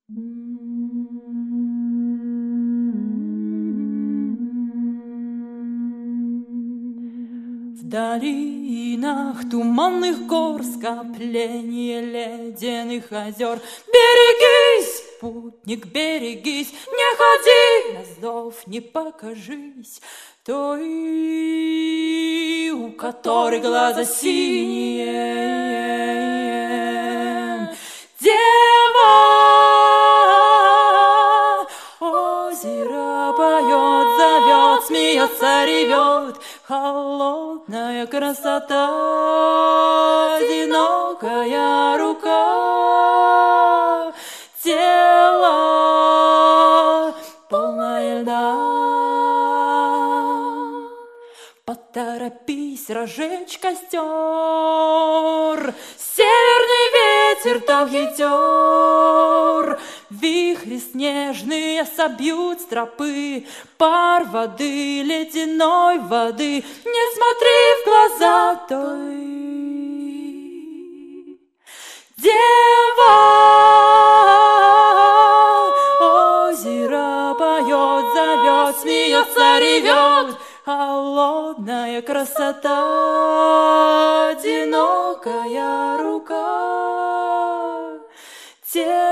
В долинах туманных гор скопление ледяных озер. Берегись, путник, берегись, не ходи на зов, не покажись той, у которой глаза синие. Дева озеро поет, зовет, смеется, ревет. Холодная красота, одинокая рука, тело полное льда. Поторопись разжечь костер, северный ветер так хитер. Вихри снежные собьют с тропы пар воды, ледяной воды. Не смотри в глаза той. Дева озеро поет, зовет, смеется, ревет. Холодная красота, одинокая рука.